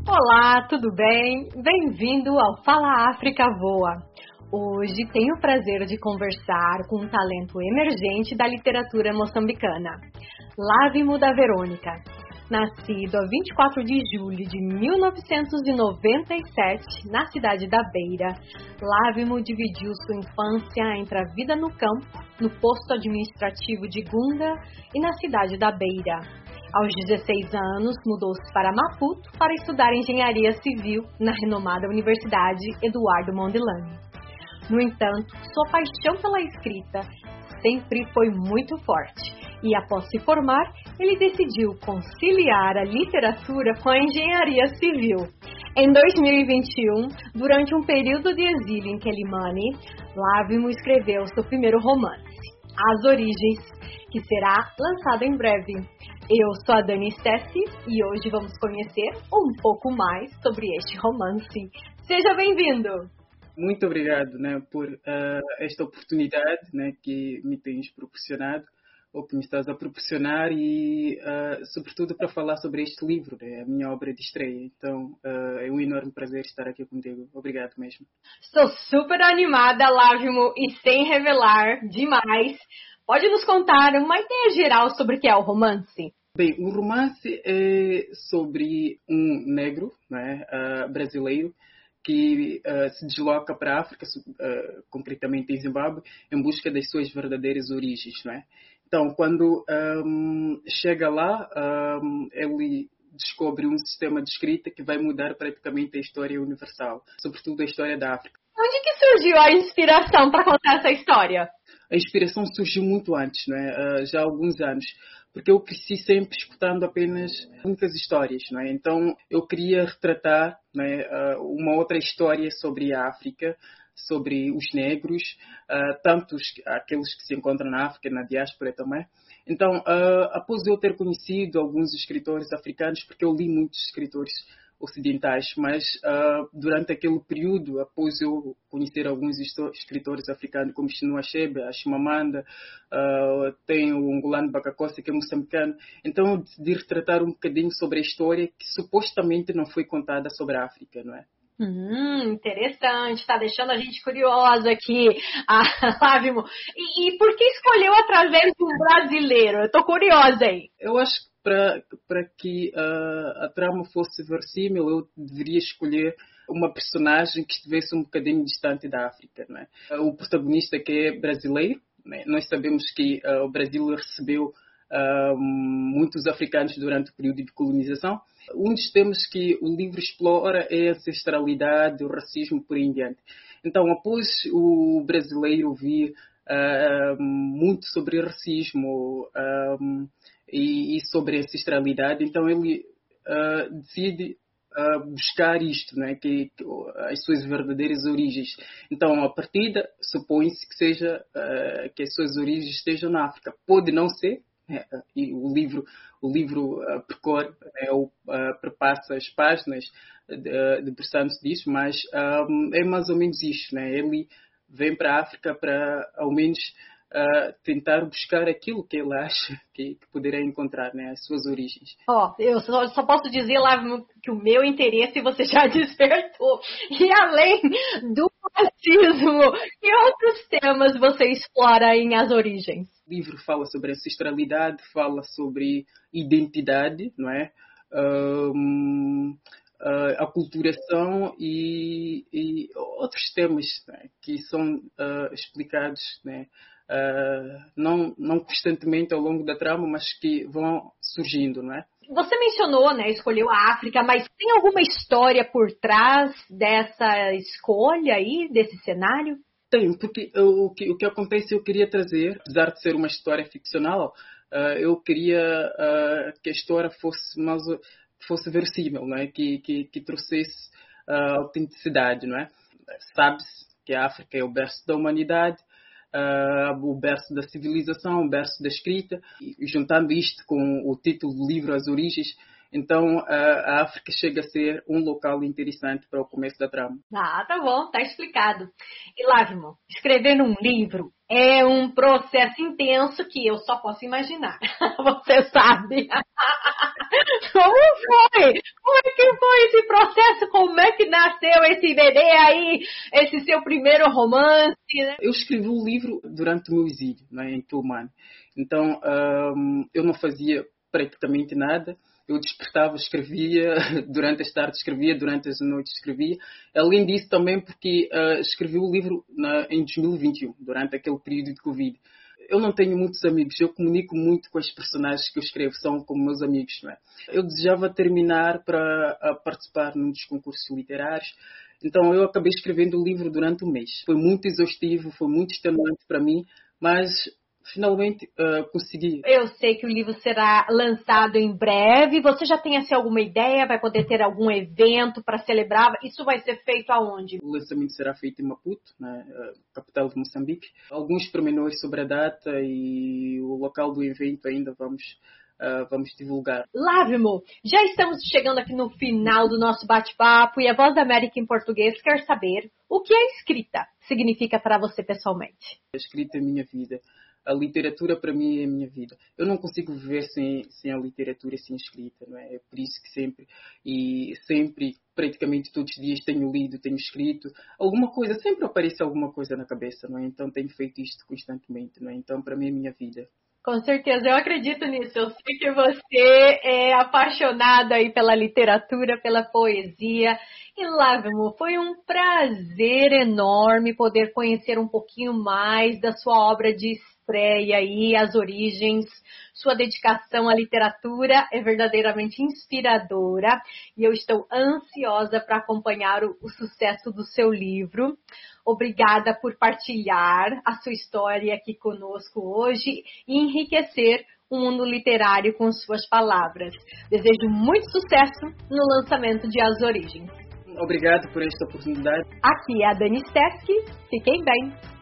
Olá, tudo bem? Bem-vindo ao Fala África Voa. Hoje tenho o prazer de conversar com um talento emergente da literatura moçambicana, Lávimo da Verônica. Nascido a 24 de julho de 1997, na cidade da Beira, Lávimo dividiu sua infância entre a vida no campo, no posto administrativo de Gunda e na cidade da Beira. Aos 16 anos, mudou-se para Maputo para estudar engenharia civil na renomada Universidade Eduardo Mondlane. No entanto, sua paixão pela escrita sempre foi muito forte e, após se formar, ele decidiu conciliar a literatura com a engenharia civil. Em 2021, durante um período de exílio em Quelimane, Lávimo escreveu seu primeiro romance, As Origens, que será lançado em breve. Eu sou a Dani Stessi e hoje vamos conhecer um pouco mais sobre este romance. Seja bem-vindo! Muito obrigado, por esta oportunidade, que me tens proporcionado, ou que me estás a proporcionar, e sobretudo para falar sobre este livro, a minha obra de estreia. Então é um enorme prazer estar aqui contigo. Obrigado mesmo. Estou super animada, Lávimo, e sem revelar demais, pode nos contar uma ideia geral sobre o que é o romance? Bem, o romance é sobre um negro, brasileiro, que se desloca para a África, concretamente em Zimbábue, em busca das suas verdadeiras origens. Então, quando chega lá, ele descobre um sistema de escrita que vai mudar praticamente a história universal, sobretudo a história da África. Onde que surgiu a inspiração para contar essa história? A inspiração surgiu muito antes, já há alguns anos, porque eu cresci sempre escutando apenas únicas histórias. Então eu queria retratar uma outra história sobre a África, sobre os negros, tanto aqueles que se encontram na África, na diáspora também. Então, após eu ter conhecido alguns escritores africanos, porque eu li muitos escritores ocidentais, mas durante aquele período, após eu conhecer alguns escritores africanos como Chinua Achebe, a Chimamanda, tem o Ngulane Bakakose, que é moçambicano, então eu decidi retratar um bocadinho sobre a história que supostamente não foi contada sobre a África, não é? Interessante, está deixando a gente curiosa aqui, Lávimo. E por que escolheu através de um brasileiro? Eu estou curiosa aí. Eu acho que para que a trama fosse verossímil, eu deveria escolher uma personagem que estivesse um bocadinho distante da África. O protagonista, que é brasileiro, nós sabemos que o Brasil recebeu muitos africanos durante o período de colonização. Um dos temas que o livro explora é a ancestralidade, o racismo, por aí em diante. Então, após o brasileiro ouvir muito sobre racismo e sobre ancestralidade, então ele decide buscar isto, que as suas verdadeiras origens. Então, a partida, supõe-se que seja que as suas origens estejam na África. Pode não ser, e o livro percorre ou perpassa as páginas debruçando-se disso, mas é mais ou menos isto. Ele vem para a África para, ao menos, tentar buscar aquilo que ele acha que poderá encontrar, as suas origens. Eu só posso dizer, Lávimo, que o meu interesse você já despertou. E além do racismo, que outros temas você explora em As Origens? O livro fala sobre ancestralidade, fala sobre identidade, aculturação e outros temas que são explicados não constantemente ao longo da trama, mas que vão surgindo. Você mencionou, escolheu a África, mas tem alguma história por trás dessa escolha aí, desse cenário? Tem, porque o que acontece, eu queria trazer, apesar de ser uma história ficcional, eu queria que a história fosse verossímil, que trouxesse autenticidade. Sabe-se que a África é o berço da humanidade, o berço da civilização, o berço da escrita, e juntando isto com o título do livro, As Origens, então a África chega a ser um local interessante para o começo da trama. Tá bom, tá explicado. E Lávimo, escrever um livro é um processo intenso que eu só posso imaginar. Você sabe. Como foi? Como é que foi esse processo? Como é que nasceu esse bebê aí, esse seu primeiro romance, né? Eu escrevi o livro durante o meu exílio, né, em Tulman. Então, eu não fazia praticamente nada. Eu despertava, escrevia, durante as tardes escrevia, durante as noites escrevia. Além disso, também porque escrevi o livro em 2021, durante aquele período de Covid. Eu não tenho muitos amigos, eu comunico muito com as personagens que eu escrevo, são como meus amigos, não é? Eu desejava terminar para participar num dos concursos literários, então eu acabei escrevendo o livro durante um mês. Foi muito exaustivo, foi muito extenuante para mim, mas finalmente consegui. Eu sei que o livro será lançado em breve. Você já tem assim, alguma ideia? Vai poder ter algum evento para celebrar? Isso vai ser feito aonde? O lançamento será feito em Maputo, né, capital de Moçambique. Alguns pormenores sobre a data e o local do evento ainda vamos divulgar. Lávimo, já estamos chegando aqui no final do nosso bate-papo e a Voz da América em português quer saber o que a escrita significa para você pessoalmente. A escrita é minha vida. A literatura para mim é a minha vida. Eu não consigo viver sem a literatura, sem a escrita, não é? É por isso que sempre, praticamente todos os dias tenho lido, tenho escrito alguma coisa, sempre aparece alguma coisa na cabeça, não é? Então tenho feito isto constantemente, não é? Então para mim é a minha vida. Com certeza, eu acredito nisso. Eu sei que você é apaixonado aí pela literatura, pela poesia. E Lávimo, foi um prazer enorme poder conhecer um pouquinho mais da sua obra de estreia aí, As Origens. Sua dedicação à literatura é verdadeiramente inspiradora e eu estou ansiosa para acompanhar o sucesso do seu livro. Obrigada por partilhar a sua história aqui conosco hoje e enriquecer o mundo literário com suas palavras. Desejo muito sucesso no lançamento de As Origens. Obrigado por esta oportunidade. Aqui é a Dani Steski. Fiquem bem.